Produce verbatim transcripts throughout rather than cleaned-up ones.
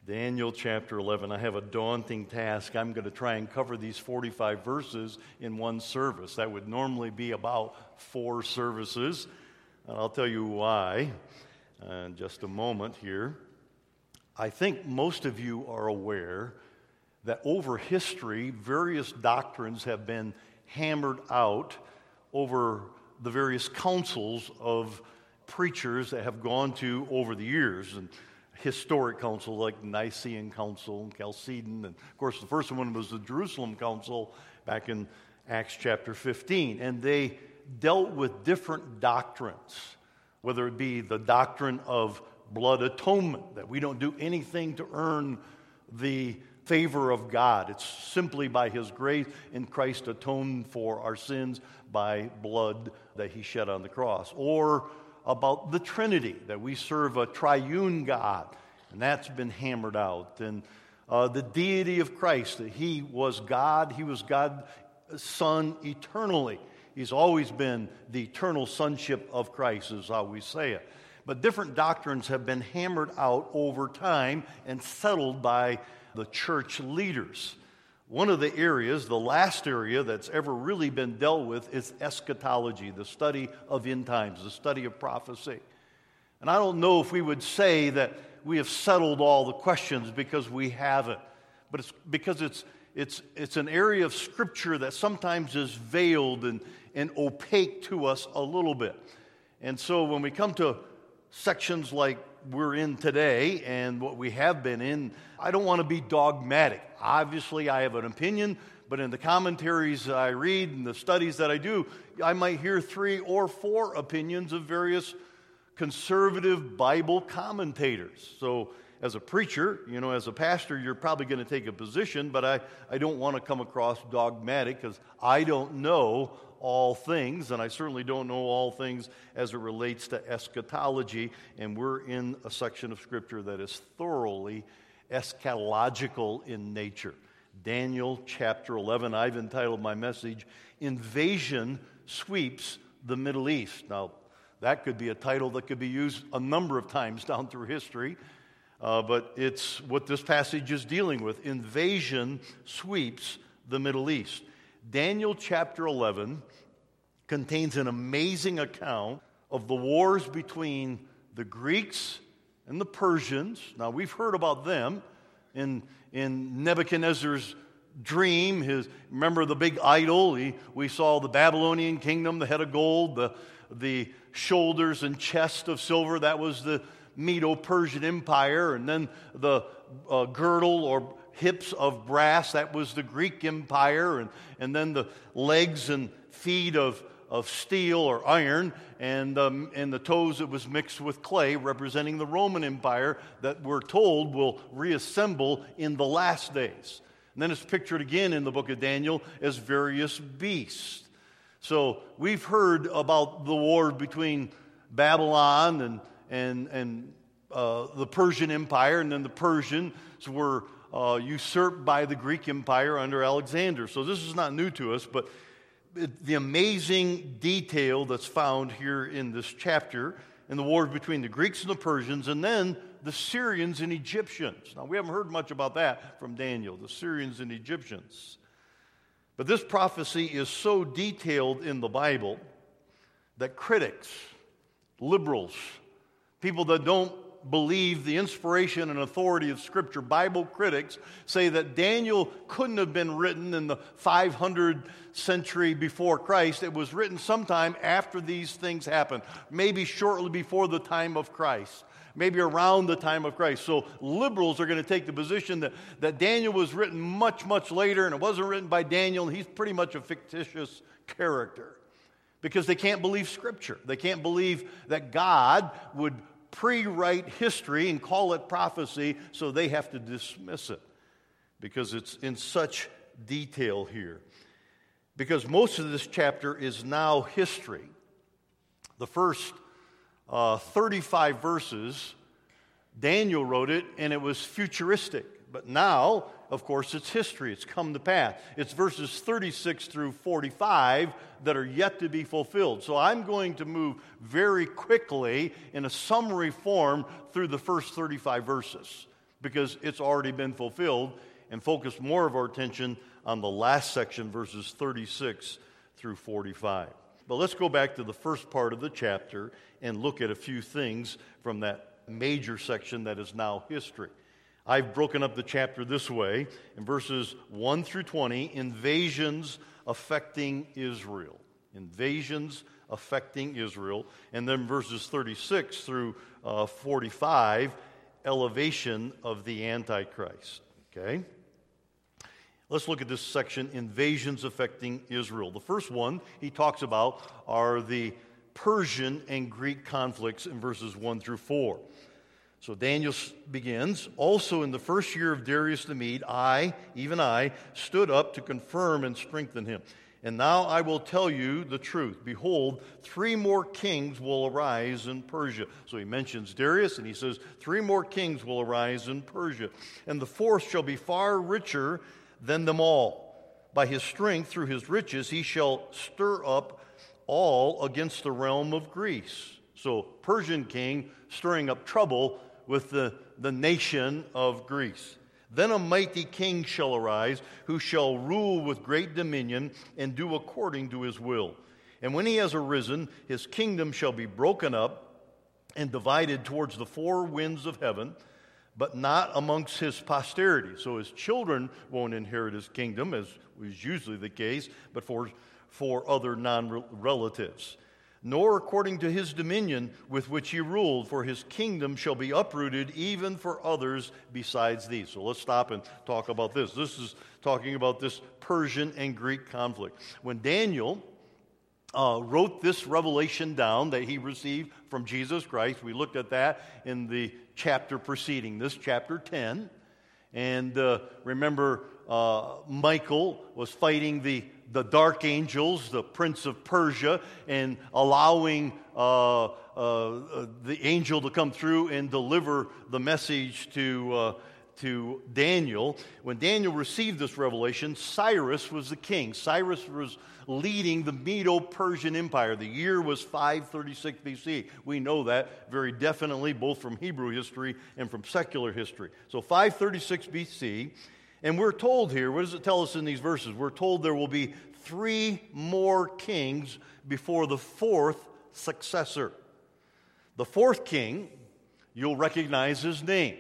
Daniel chapter eleven. I have a daunting task. I'm going to try and cover these forty-five verses in one service. That would normally be about four services. And I'll tell you why uh, in just a moment here. I think most of you are aware that over history, various doctrines have been hammered out over the various councils of preachers that have gone to over the years. And historic council like Nicene Council and Chalcedon. And of course, the first one was the Jerusalem Council back in Acts chapter fifteen. And they dealt with different doctrines, whether it be the doctrine of blood atonement, that we don't do anything to earn the favor of God. It's simply by His grace in Christ atoned for our sins by blood that He shed on the cross. Or about the Trinity, that we serve a triune God, and that's been hammered out. And uh, the deity of Christ, that He was God, He was God's Son eternally. He's always been the eternal sonship of Christ, is how we say it. But different doctrines have been hammered out over time and settled by the church leaders. One of the areas, the last area that's ever really been dealt with is eschatology, the study of end times, the study of prophecy. And I don't know if we would say that we have settled all the questions, because we haven't. But it's because it's it's it's an area of Scripture that sometimes is veiled and, and opaque to us a little bit. And so when we come to sections like we're in today and what we have been in, I don't want to be dogmatic. Obviously, I have an opinion, but in the commentaries I read and the studies that I do, I might hear three or four opinions of various conservative Bible commentators. So as a preacher, you know, as a pastor, you're probably going to take a position, but I, I don't want to come across dogmatic, because I don't know all things, and I certainly don't know all things as it relates to eschatology, and we're in a section of Scripture that is thoroughly eschatological in nature. Daniel chapter eleven, I've entitled my message, Invasion Sweeps the Middle East. Now, that could be a title that could be used a number of times down through history, uh, but it's what this passage is dealing with. Invasion sweeps the Middle East. Daniel chapter eleven contains an amazing account of the wars between the Greeks and the Persians. Now, we've heard about them in, in Nebuchadnezzar's dream. His, remember the big idol? He, we saw the Babylonian kingdom, the head of gold, the, the shoulders and chest of silver. That was the Medo-Persian Empire. And then the uh, girdle or hips of brass, that was the Greek Empire, and, and then the legs and feet of, of steel or iron, and, um, and the toes that was mixed with clay, representing the Roman Empire that we're told will reassemble in the last days. And then it's pictured again in the book of Daniel as various beasts. So we've heard about the war between Babylon and, and, and uh, the Persian Empire, and then the Persians were Uh, usurped by the Greek Empire under Alexander. So this is not new to us, but it, the amazing detail that's found here in this chapter, in the wars between the Greeks and the Persians, and then the Syrians and Egyptians. Now, we haven't heard much about that from Daniel, the Syrians and Egyptians. But this prophecy is so detailed in the Bible that critics, liberals, people that don't believe the inspiration and authority of Scripture, Bible critics, say that Daniel couldn't have been written in the five hundredth century before Christ. It was written sometime after these things happened, maybe shortly before the time of Christ, maybe around the time of Christ. So liberals are going to take the position that, that Daniel was written much, much later, and it wasn't written by Daniel, and he's pretty much a fictitious character, because they can't believe Scripture. They can't believe that God would pre-write history and call it prophecy, so they have to dismiss it because it's in such detail here. Because most of this chapter is now history. The first uh, thirty-five verses, Daniel wrote it, and it was futuristic. But now, of course, it's history. It's come to pass. It's verses thirty-six through forty-five that are yet to be fulfilled. So I'm going to move very quickly in a summary form through the first thirty-five verses. because it's already been fulfilled, and focus more of our attention on the last section, verses thirty-six through forty-five. But let's go back to the first part of the chapter and look at a few things from that major section that is now history. I've broken up the chapter this way. In verses one through twenty, invasions affecting Israel. Invasions affecting Israel. And then verses thirty-six through uh, forty-five, elevation of the Antichrist. Okay? Let's look at this section, invasions affecting Israel. The first one he talks about are the Persian and Greek conflicts in verses one through four. So Daniel begins, also in the first year of Darius the Mede, I, even I, stood up to confirm and strengthen him. And now I will tell you the truth. Behold, three more kings will arise in Persia. So he mentions Darius, and he says, three more kings will arise in Persia. And the fourth shall be far richer than them all. By his strength, through his riches, he shall stir up all against the realm of Greece. So Persian king stirring up trouble with the, the nation of Greece. Then a mighty king shall arise, who shall rule with great dominion and do according to his will. And when he has arisen, his kingdom shall be broken up and divided towards the four winds of heaven, but not amongst his posterity. So his children won't inherit his kingdom, as is usually the case, but for, for other non-relatives. Nor according to his dominion with which he ruled, for his kingdom shall be uprooted even for others besides these. So let's stop and talk about this. This is talking about this Persian and Greek conflict. When Daniel uh, wrote this revelation down that he received from Jesus Christ, we looked at that in the chapter preceding this, chapter ten. And uh, remember, uh, Michael was fighting the the dark angels, the prince of Persia, and allowing uh, uh, the angel to come through and deliver the message to uh, to Daniel. When Daniel received this revelation, Cyrus was the king. Cyrus was leading the Medo-Persian Empire. The year was five thirty-six B C. We know that very definitely, both from Hebrew history and from secular history. So five thirty-six B C, and we're told here, what does it tell us in these verses? We're told there will be three more kings before the fourth successor. The fourth king, you'll recognize his name,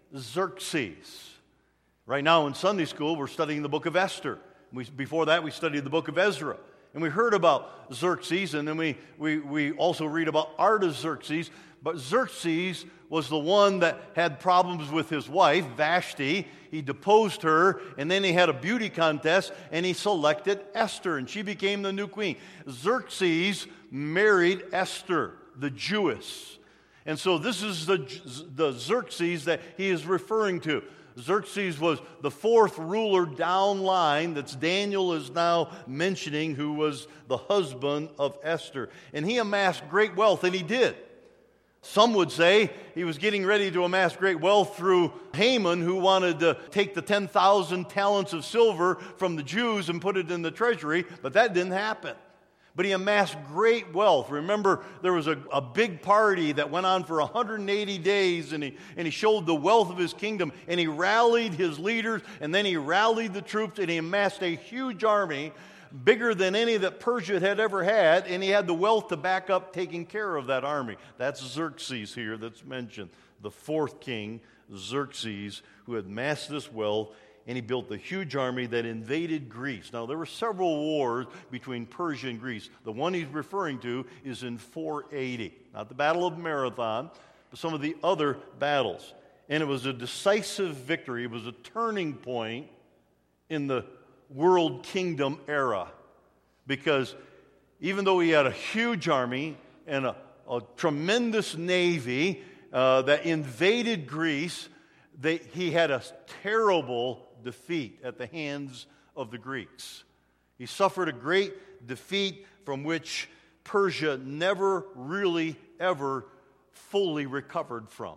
Xerxes. Right now in Sunday school, we're studying the book of Esther. We, before that, we studied the book of Ezra. And we heard about Xerxes, and then we, we, we also read about Artaxerxes. But Xerxes was the one that had problems with his wife, Vashti. He deposed her, and then he had a beauty contest, and he selected Esther, and she became the new queen. Xerxes married Esther, the Jewess. And so this is the, the Xerxes that he is referring to. Xerxes was the fourth ruler down line that Daniel is now mentioning, who was the husband of Esther. And he amassed great wealth, and he did. Some would say he was getting ready to amass great wealth through Haman, who wanted to take the ten thousand talents of silver from the Jews and put it in the treasury, but that didn't happen. But he amassed great wealth. Remember, there was a, a big party that went on for one hundred eighty days, and he, and he showed the wealth of his kingdom, and he rallied his leaders, and then he rallied the troops, and he amassed a huge army, bigger than any that Persia had ever had, and he had the wealth to back up taking care of that army. That's Xerxes here that's mentioned, the fourth king, Xerxes, who had amassed this wealth, and he built a huge army that invaded Greece. Now, there were several wars between Persia and Greece. The one he's referring to is in four eighty. Not the Battle of Marathon, but some of the other battles. And it was a decisive victory. It was a turning point in the world kingdom era. Because even though he had a huge army and a, a tremendous navy uh, that invaded Greece, they, he had a terrible defeat at the hands of the Greeks. He suffered a great defeat from which Persia never really ever fully recovered from.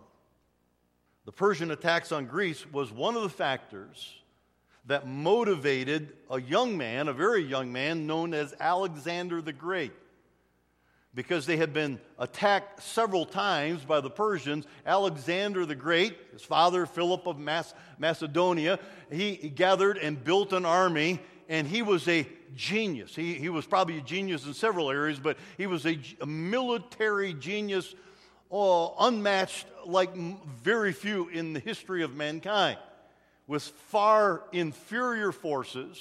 The Persian attacks on Greece was one of the factors that motivated a young man, a very young man, known as Alexander the Great. because they had been attacked several times by the Persians. Alexander the Great, his father Philip of Mas- Macedonia, he gathered and built an army, and he was a genius. He, he was probably a genius in several areas, but he was a, a military genius, oh, unmatched like very few in the history of mankind. With far inferior forces,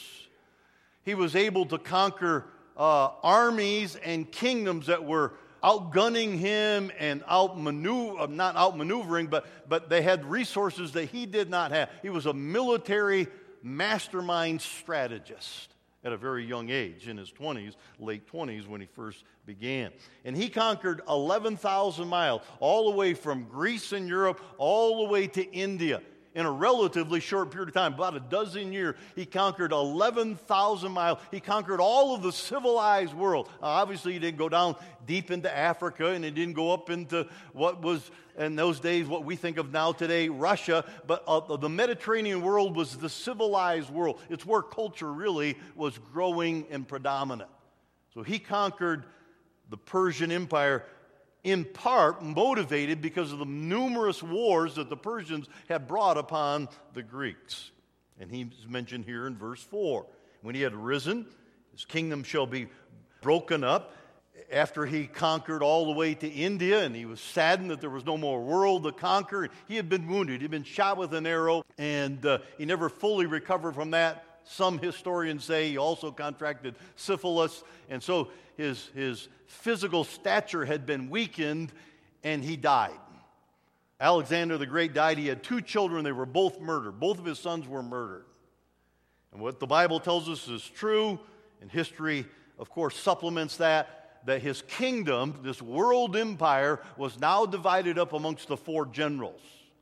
he was able to conquer uh, armies and kingdoms that were outgunning him and outmaneuver, not outmaneuvering, but, but they had resources that he did not have. He was a military mastermind strategist at a very young age, in his twenties, late twenties, when he first began. And he conquered eleven thousand miles, all the way from Greece and Europe, all the way to India. In a relatively short period of time, about a dozen years, he conquered eleven thousand miles. He conquered all of the civilized world. Now, obviously, he didn't go down deep into Africa, and he didn't go up into what was, in those days, what we think of now today, Russia. But uh, the Mediterranean world was the civilized world. It's where culture really was growing and predominant. So he conquered the Persian Empire, in part motivated because of the numerous wars that the Persians had brought upon the Greeks. And he's mentioned here in verse four. When he had risen, his kingdom shall be broken up. After he conquered all the way to India, and he was saddened that there was no more world to conquer, he had been wounded. He had been shot with an arrow, and uh, he never fully recovered from that. Some historians say he also contracted syphilis, and so his, his physical stature had been weakened, and he died. Alexander the Great died. He had two children. They were both murdered. Both of his sons were murdered. And what the Bible tells us is true, and history, of course, supplements that, that his kingdom, this world empire, was now divided up amongst the four generals,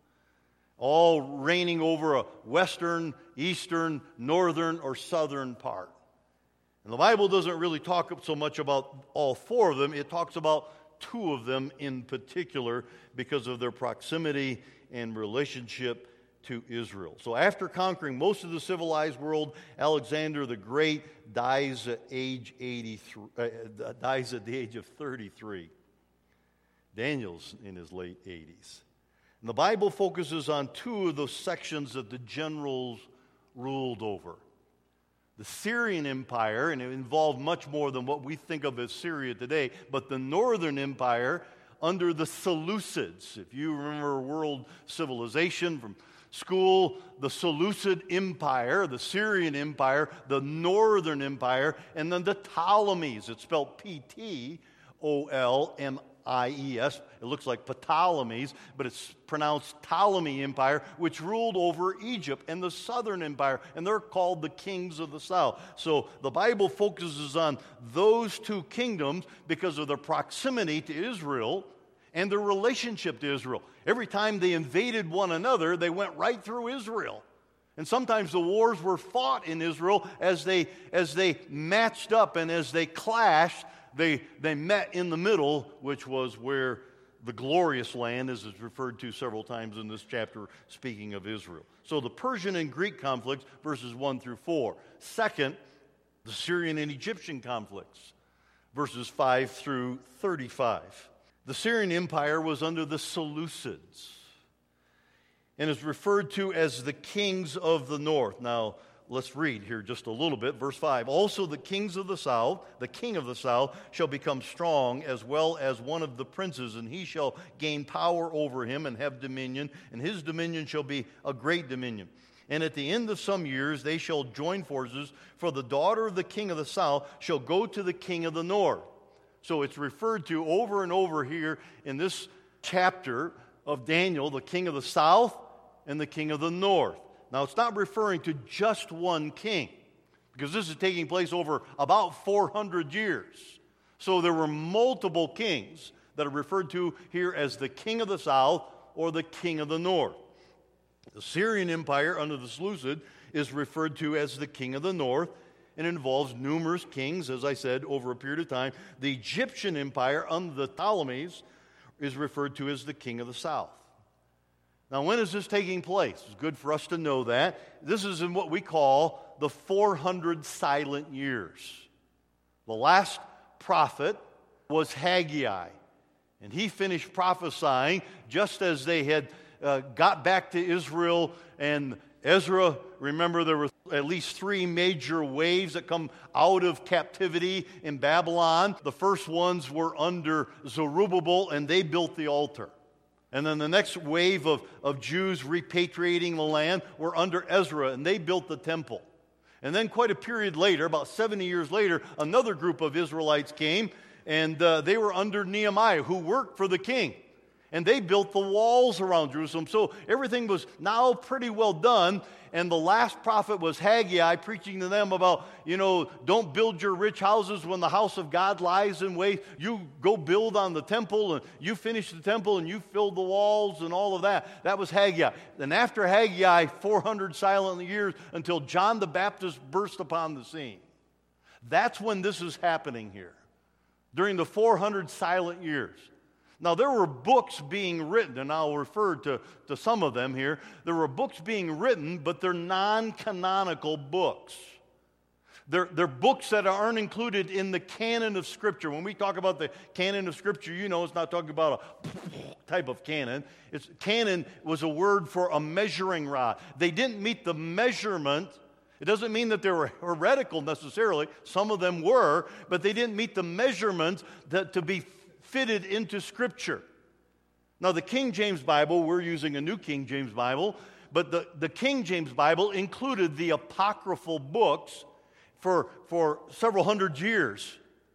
all reigning over a western, eastern, northern, or southern part. And the Bible doesn't really talk so much about all four of them. It talks about two of them in particular because of their proximity and relationship to Israel. So after conquering most of the civilized world, Alexander the Great dies at age eighty-three, uh, dies at the age of thirty-three. Daniel's in his late eighties. And the Bible focuses on two of those sections that the generals ruled over. The Syrian Empire, and it involved much more than what we think of as Syria today, but the Northern Empire under the Seleucids. If you remember world civilization from school, the Seleucid Empire, the Syrian Empire, the Northern Empire, and then the Ptolemies. It's spelled P T O L M I E S. It looks like Ptolemies, but it's pronounced Ptolemy Empire, which ruled over Egypt and the Southern Empire, and they're called the kings of the south. So the Bible focuses on those two kingdoms because of their proximity to Israel and their relationship to Israel. Every time they invaded one another, they went right through Israel. And sometimes the wars were fought in Israel as they, as they matched up and as they clashed. They, they met in the middle, which was where the glorious land, as is referred to several times in this chapter, speaking of Israel. So the Persian and Greek conflicts, verses one through four. Second, the Syrian and Egyptian conflicts, verses five through thirty-five. The Syrian Empire was under the Seleucids and is referred to as the kings of the north. Now, let's read here just a little bit. Verse five. Also the kings of the south, the king of the south, shall become strong as well as one of the princes, and he shall gain power over him and have dominion, and his dominion shall be a great dominion. And at the end of some years they shall join forces, for the daughter of the king of the south shall go to the king of the north. So it's referred to over and over here in this chapter of Daniel, the king of the south and the king of the north. Now, it's not referring to just one king, because this is taking place over about four hundred years. So there were multiple kings that are referred to here as the king of the south or the king of the north. The Syrian Empire under the Seleucid is referred to as the king of the north, and involves numerous kings, as I said, over a period of time. The Egyptian Empire under the Ptolemies is referred to as the king of the south. Now, when is this taking place? It's good for us to know that. This is in what we call the four hundred silent years. The last prophet was Haggai. And he finished prophesying just as they had uh, got back to Israel. And Ezra, remember there were at least three major waves that come out of captivity in Babylon. The first ones were under Zerubbabel, and they built the altar. And then the next wave of, of Jews repatriating the land were under Ezra, and they built the temple. And then quite a period later, about seventy years later, another group of Israelites came, and uh, they were under Nehemiah, who worked for the king. And they built the walls around Jerusalem. So everything was now pretty well done. And the last prophet was Haggai, preaching to them about, you know, don't build your rich houses when the house of God lies in waste. You go build on the temple, and you finish the temple, and you filled the walls and all of that. That was Haggai. And after Haggai, four hundred silent years until John the Baptist burst upon the scene. That's when this is happening here, during the four hundred silent years. Now, there were books being written, and I'll refer to, to some of them here. There were books being written, but they're non-canonical books. They're, they're books that aren't included in the canon of Scripture. When we talk about the canon of Scripture, you know it's not talking about a type of canon. It's, canon was a word for a measuring rod. They didn't meet the measurement. It doesn't mean that they were heretical necessarily. Some of them were, but they didn't meet the measurement that, to be fitted into Scripture. Now, the King James Bible, we're using a New King James Bible, but the, the King James Bible included the apocryphal books for, for several hundred years.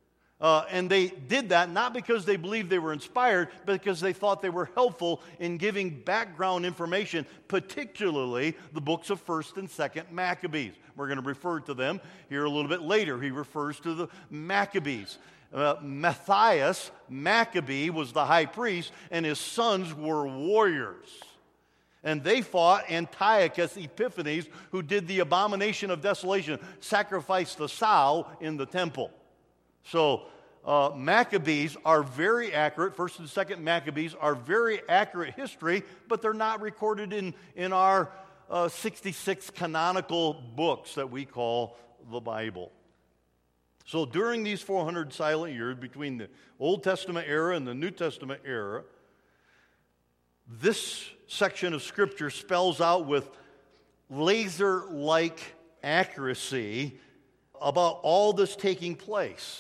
Uh, and they did that not because they believed they were inspired, but because they thought they were helpful in giving background information, particularly the books of First and Second Maccabees. We're going to refer to them here a little bit later. He refers to the Maccabees. Uh, Matthias Maccabee was the high priest, and his sons were warriors. And they fought Antiochus Epiphanes, who did the abomination of desolation, sacrificed the sow in the temple. So uh, Maccabees are very accurate. First and Second Maccabees are very accurate history, but they're not recorded in, in our uh, sixty-six canonical books that we call the Bible. So during these four hundred silent years between the Old Testament era and the New Testament era, this section of Scripture spells out with laser-like accuracy about all this taking place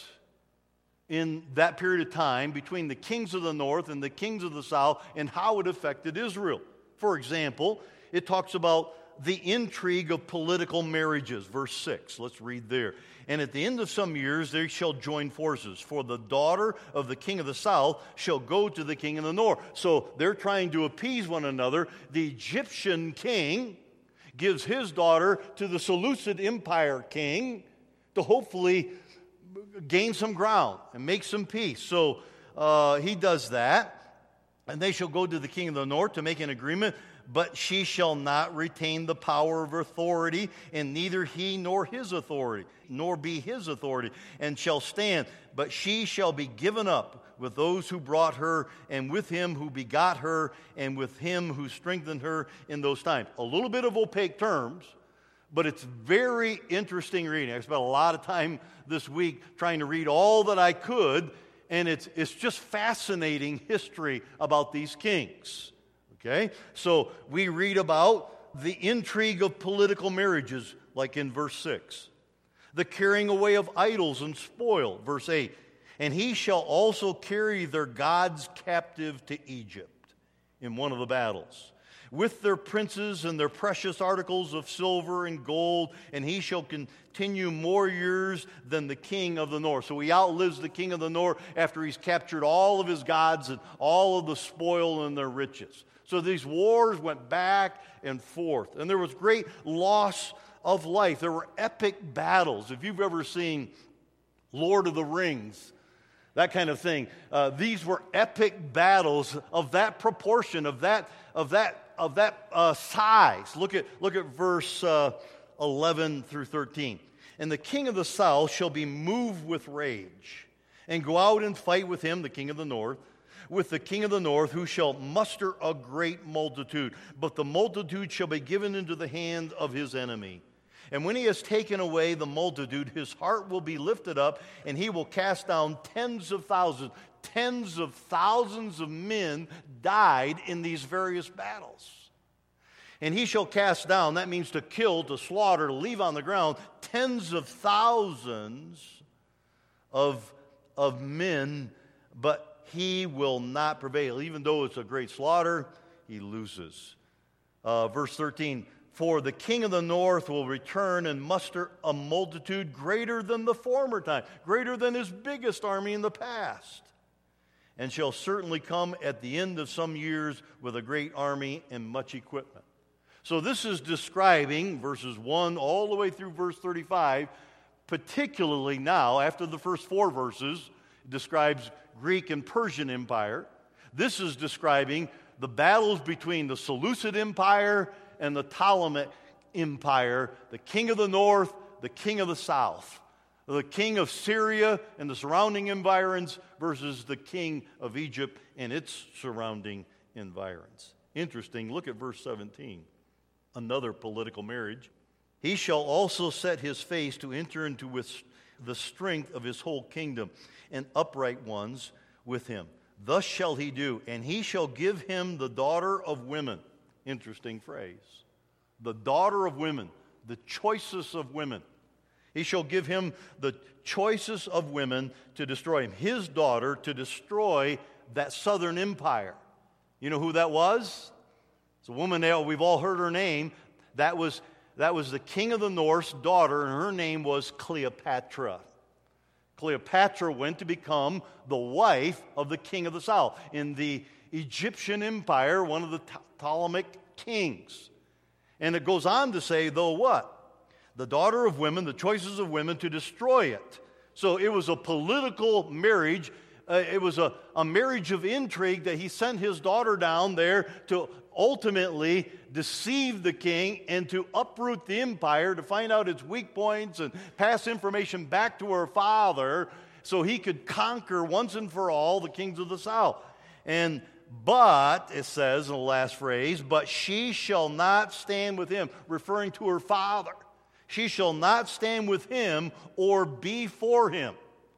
in that period of time between the kings of the north and the kings of the south and how it affected Israel. For example, it talks about the intrigue of political marriages, verse six. Let's read there. And at the end of some years they shall join forces, for the daughter of the king of the south shall go to the king of the north. So they're trying to appease one another. The Egyptian king gives his daughter to the Seleucid Empire king to hopefully gain some ground and make some peace. So uh, he does that. And they shall go to the king of the north to make an agreement, but she shall not retain the power of authority, and neither he nor his authority, nor be his authority, and shall stand. But she shall be given up with those who brought her, and with him who begot her, and with him who strengthened her in those times. A little bit of opaque terms, but it's very interesting reading. I spent a lot of time this week trying to read all that I could, and it's, it's just fascinating history about these kings. Okay? So we read about the intrigue of political marriages, like in verse six. The carrying away of idols and spoil, verse eight. And he shall also carry their gods captive to Egypt in one of the battles, with their princes and their precious articles of silver and gold, and he shall continue more years than the king of the north. So he outlives the king of the north after he's captured all of his gods and all of the spoil and their riches. So these wars went back and forth, and there was great loss of life. There were epic battles. If you've ever seen Lord of the Rings, that kind of thing, uh, these were epic battles of that proportion, of that of that of that uh, size. Look at look at verse uh, eleven through thirteen. And the king of the south shall be moved with rage, and go out and fight with him, the king of the north, with the king of the north, who shall muster a great multitude. But the multitude shall be given into the hand of his enemy. And when he has taken away the multitude, his heart will be lifted up, and he will cast down tens of thousands. Tens of thousands of men died in these various battles. And he shall cast down, that means to kill, to slaughter, to leave on the ground, tens of thousands of, of men, but he will not prevail. Even though it's a great slaughter, he loses. Uh, verse thirteen, for the king of the north will return and muster a multitude greater than the former time, greater than his biggest army in the past, and shall certainly come at the end of some years with a great army and much equipment. So this is describing verses one all the way through verse thirty-five, particularly now, after the first four verses, it describes Greek and Persian Empire. This is describing the battles between the Seleucid Empire and the Ptolemaic Empire, the king of the north, the king of the south, the king of Syria and the surrounding environs versus the king of Egypt and its surrounding environs. Interesting, look at verse seventeen. Another political marriage. He shall also set his face to enter into with the strength of his whole kingdom, and upright ones with him. Thus shall he do, and he shall give him the daughter of women. Interesting phrase. The daughter of women, the choicest of women. He shall give him the choicest of women to destroy him. His daughter to destroy that southern empire. You know who that was? It's a woman there, we've all heard her name. That was, that was the king of the north's daughter, and her name was Cleopatra. Cleopatra went to become the wife of the king of the south in the Egyptian empire, one of the Ptolemaic kings. And it goes on to say, though what? The daughter of women, the choices of women, to destroy it. So it was a political marriage. Uh, it was a, a marriage of intrigue that he sent his daughter down there to ultimately deceive the king and to uproot the empire, to find out its weak points and pass information back to her father so he could conquer once and for all the kings of the south. And but, it says in the last phrase, but she shall not stand with him, referring to her father. She shall not stand with him or be for him.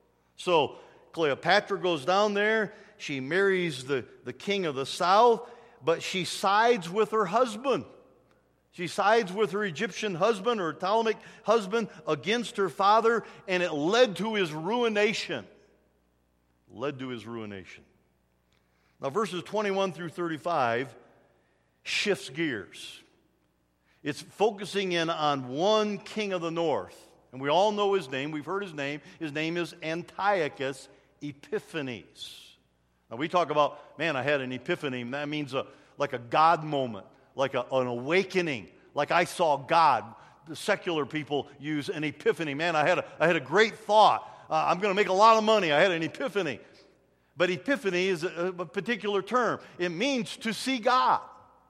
So Cleopatra goes down there. She marries the, the king of the south, but she sides with her husband. She sides with her Egyptian husband, her Ptolemaic husband, against her father, and it led to his ruination. Led to his ruination. Now, verses twenty-one through thirty-five shifts gears. It's focusing in on one king of the north. And we all know his name. We've heard his name. His name is Antiochus Epiphanes. Now, we talk about, man, I had an epiphany. That means a, like a God moment, like a, an awakening, like I saw God. The secular people use an epiphany. Man, I had a, I had a great thought. Uh, I'm going to make a lot of money. I had an epiphany. But epiphany is a, a particular term. It means to see God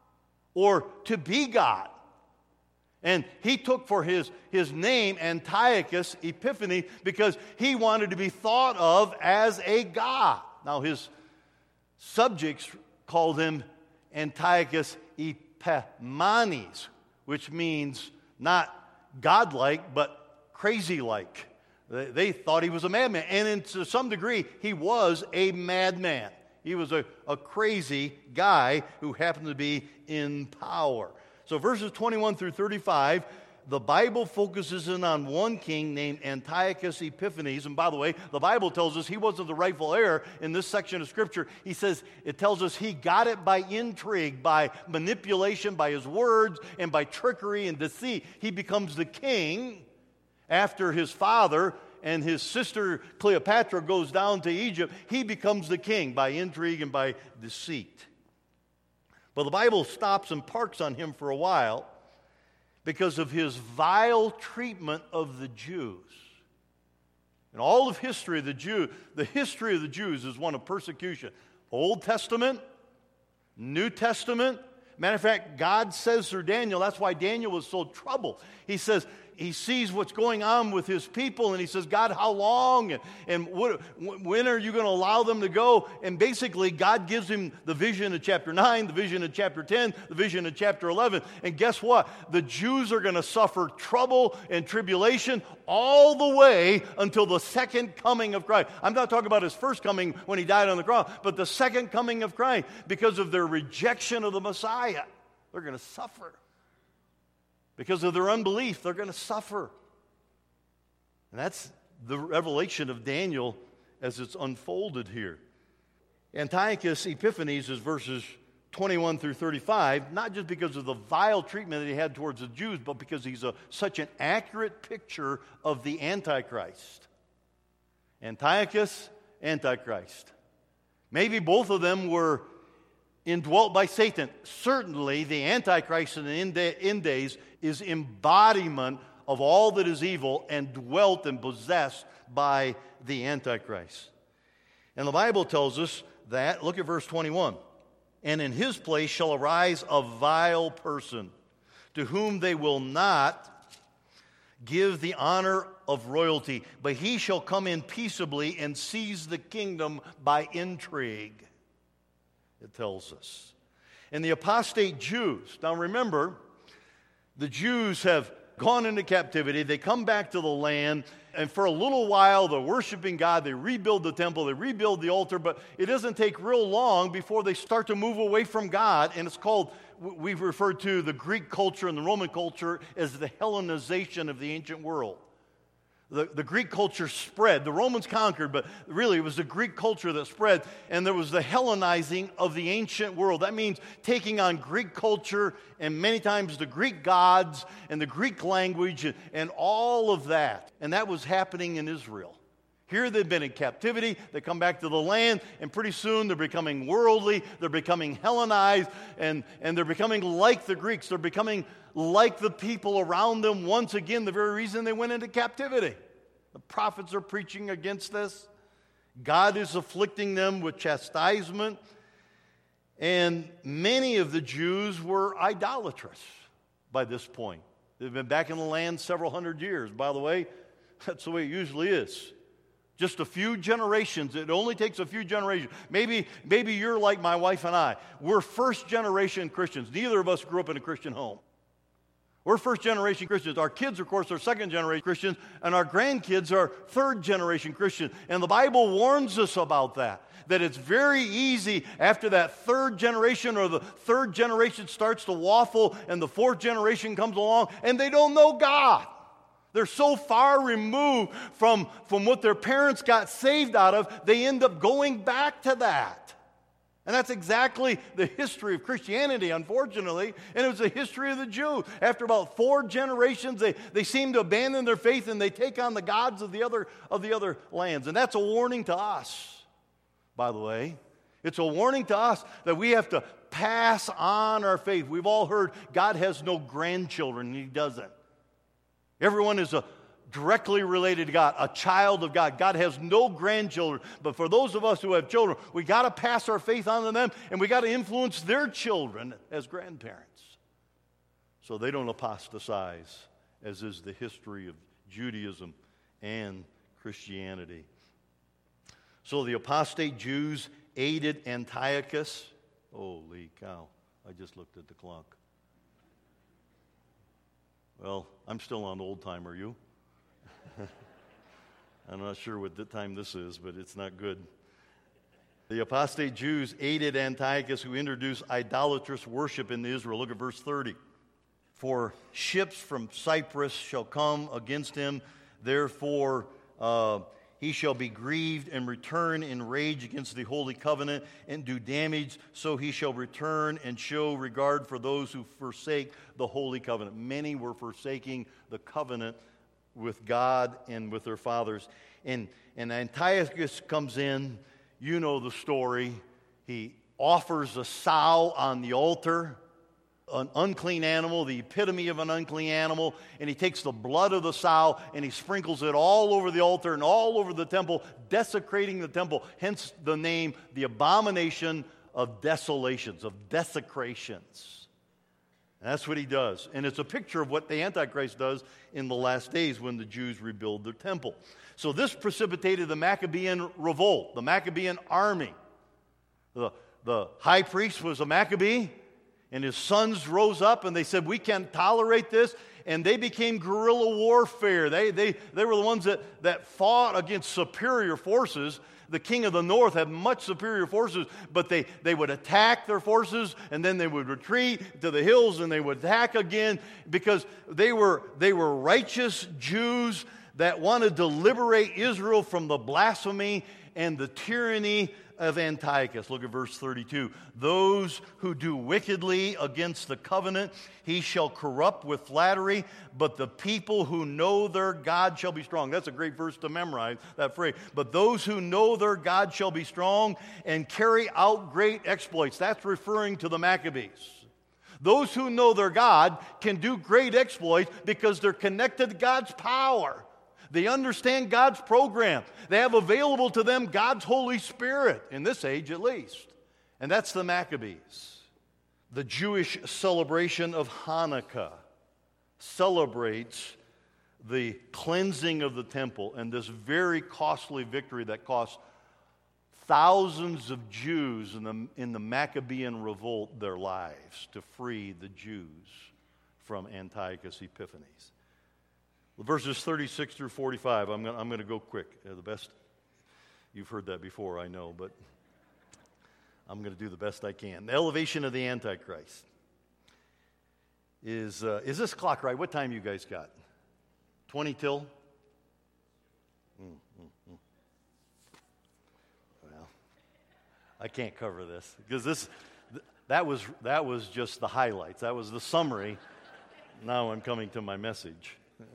or to be God. And he took for his, his name Antiochus Epiphanes because he wanted to be thought of as a god. Now his subjects called him Antiochus Epiphanes, which means not godlike but crazy-like. They, they thought he was a madman. And in, to some degree, he was a madman. He was a, a crazy guy who happened to be in power. So verses twenty-one through thirty-five, the Bible focuses in on one king named Antiochus Epiphanes. And by the way, the Bible tells us he wasn't the rightful heir in this section of Scripture. He says, it tells us he got it by intrigue, by manipulation, by his words, and by trickery and deceit. He becomes the king after his father and his sister Cleopatra goes down to Egypt. He becomes the king by intrigue and by deceit. But the Bible stops and parks on him for a while because of his vile treatment of the Jews. In all of history, the Jew, the history of the Jews is one of persecution. Old Testament, New Testament. Matter of fact, God says through Daniel, that's why Daniel was so troubled. He says, he sees what's going on with his people, and he says, God, how long? And, and what, when are you going to allow them to go? And basically, God gives him the vision of chapter nine, the vision of chapter ten, the vision of chapter eleven. And guess what? The Jews are going to suffer trouble and tribulation all the way until the second coming of Christ. I'm not talking about his first coming when he died on the cross, but the second coming of Christ. Because of their rejection of the Messiah, they're going to suffer. Because of their unbelief, they're going to suffer. And that's the revelation of Daniel as it's unfolded here. Antiochus Epiphanes is verses twenty-one through thirty-five, not just because of the vile treatment that he had towards the Jews, but because he's a, such an accurate picture of the Antichrist. Antiochus, Antichrist. Maybe both of them were indwelt by Satan. Certainly, the Antichrist in the end days is embodiment of all that is evil and dwelt and possessed by the Antichrist. And the Bible tells us that, look at verse twenty-one, and in his place shall arise a vile person, to whom they will not give the honor of royalty, but he shall come in peaceably and seize the kingdom by intrigue. It tells us. And the apostate Jews, now remember, the Jews have gone into captivity, they come back to the land, and for a little while they're worshiping God, they rebuild the temple, they rebuild the altar, but it doesn't take real long before they start to move away from God, and it's called, we've referred to the Greek culture and the Roman culture as the Hellenization of the ancient world. The, the Greek culture spread. The Romans conquered, but really it was the Greek culture that spread, and there was the Hellenizing of the ancient world. That means taking on Greek culture and many times the Greek gods and the Greek language and, and all of that. And that was happening in Israel. Here they've been in captivity, they come back to the land, and pretty soon they're becoming worldly, they're becoming Hellenized, and, and they're becoming like the Greeks. They're becoming like the people around them, once again, the very reason they went into captivity. The prophets are preaching against this. God is afflicting them with chastisement. And many of the Jews were idolatrous by this point. They've been back in the land several hundred years. By the way, that's the way it usually is. Just a few generations. It only takes a few generations. Maybe, maybe you're like my wife and I. We're first generation Christians. Neither of us grew up in a Christian home. We're first generation Christians. Our kids, of course, are second generation Christians, and our grandkids are third generation Christians. And the Bible warns us about that, that it's very easy after that third generation or the third generation starts to waffle and the fourth generation comes along and they don't know God. They're so far removed from, from what their parents got saved out of, they end up going back to that. And that's exactly the history of Christianity, unfortunately. And it was the history of the Jews. After about four generations, they, they seem to abandon their faith and they take on the gods of the other of the other lands. And that's a warning to us, by the way. It's a warning to us that we have to pass on our faith. We've all heard God has no grandchildren, and He doesn't. Everyone is a directly related to God, a child of God. God has no grandchildren, but for those of us who have children, we got to pass our faith on to them, and we got to influence their children as grandparents so they don't apostatize, as is the history of Judaism and Christianity. So the apostate Jews aided Antiochus. Holy cow, I just looked at the clock. Well, I'm still on old time, are you? I'm not sure what the time this is, but it's not good. The apostate Jews aided Antiochus, who introduced idolatrous worship in Israel. Look at verse thirty. For ships from Cyprus shall come against him, therefore uh, he shall be grieved and return in rage against the holy covenant and do damage, so he shall return and show regard for those who forsake the holy covenant. Many were forsaking the covenant with God and with their fathers. And, and Antiochus comes in, you know the story. He offers a sow on the altar, an unclean animal, the epitome of an unclean animal, and he takes the blood of the sow and he sprinkles it all over the altar and all over the temple, desecrating the temple, hence the name, the abomination of desolations, of desecrations. And that's what he does. And it's a picture of what the Antichrist does in the last days when the Jews rebuild their temple. So this precipitated the Maccabean revolt, the Maccabean army. The, the high priest was a Maccabee, and his sons rose up and they said, we can't tolerate this. And they became guerrilla warfare. They, they, they were the ones that, that fought against superior forces. The king of the north had much superior forces, but they, they would attack their forces, and then they would retreat to the hills, and they would attack again, because they were, they were righteous Jews that wanted to liberate Israel from the blasphemy and the tyranny of Antiochus. Look at verse thirty-two. Those who do wickedly against the covenant, he shall corrupt with flattery, but the people who know their God shall be strong. That's a great verse to memorize, that phrase. But those who know their God shall be strong and carry out great exploits. That's referring to the Maccabees. Those who know their God can do great exploits because they're connected to God's power. They understand God's program. They have available to them God's Holy Spirit, in this age at least. And that's the Maccabees. The Jewish celebration of Hanukkah celebrates the cleansing of the temple and this very costly victory that cost thousands of Jews in the, in the Maccabean revolt their lives to free the Jews from Antiochus Epiphanes. Verses thirty-six through forty-five, I'm going I'm going to go quick. Uh, the best, you've heard that before, I know, but I'm going to do the best I can. The elevation of the Antichrist. Is, uh, is this clock right? What time you guys got? twenty till? Mm, mm, mm. Well, I can't cover this, because this, th- that was, that was just the highlights. That was the summary. Now I'm coming to my message.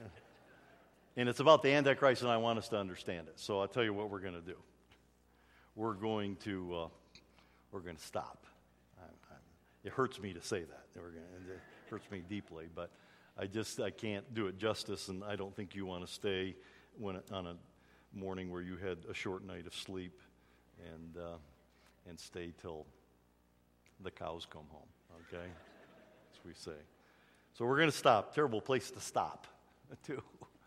And it's about the Antichrist, and I want us to understand it. So I'll tell you what we're going to do. We're going to uh, we're going to stop. I'm, I'm, it hurts me to say that. We're gonna, it hurts me deeply, but I just I can't do it justice, and I don't think you want to stay when on a morning where you had a short night of sleep, and uh, and stay till the cows come home. Okay, as we say. So we're going to stop. Terrible place to stop, too.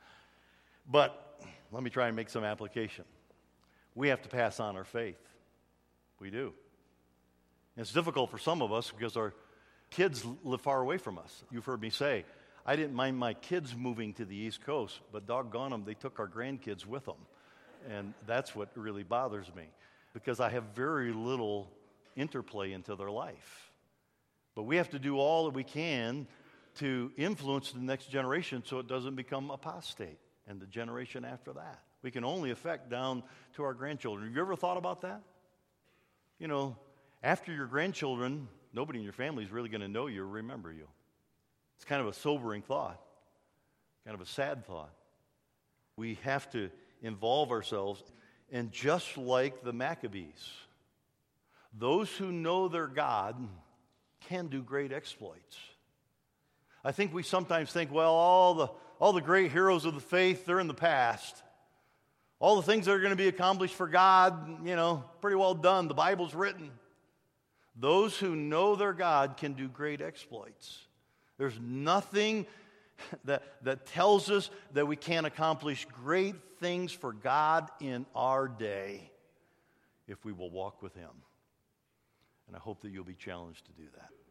But let me try and make some application. We have to pass on our faith. We do. And it's difficult for some of us because our kids live far away from us. You've heard me say, I didn't mind my kids moving to the East Coast, but doggone them, they took our grandkids with them. And that's what really bothers me, because I have very little interplay into their life. But we have to do all that we can to influence the next generation so it doesn't become apostate. And the generation after that. We can only affect down to our grandchildren. Have you ever thought about that? You know, after your grandchildren, nobody in your family is really going to know you or remember you. It's kind of a sobering thought, kind of a sad thought. We have to involve ourselves, and just like the Maccabees, those who know their God can do great exploits. I think we sometimes think, well, all the all the great heroes of the faith, they're in the past. All the things that are going to be accomplished for God, you know, pretty well done. The Bible's written. Those who know their God can do great exploits. There's nothing that, that tells us that we can't accomplish great things for God in our day if we will walk with Him. And I hope that you'll be challenged to do that.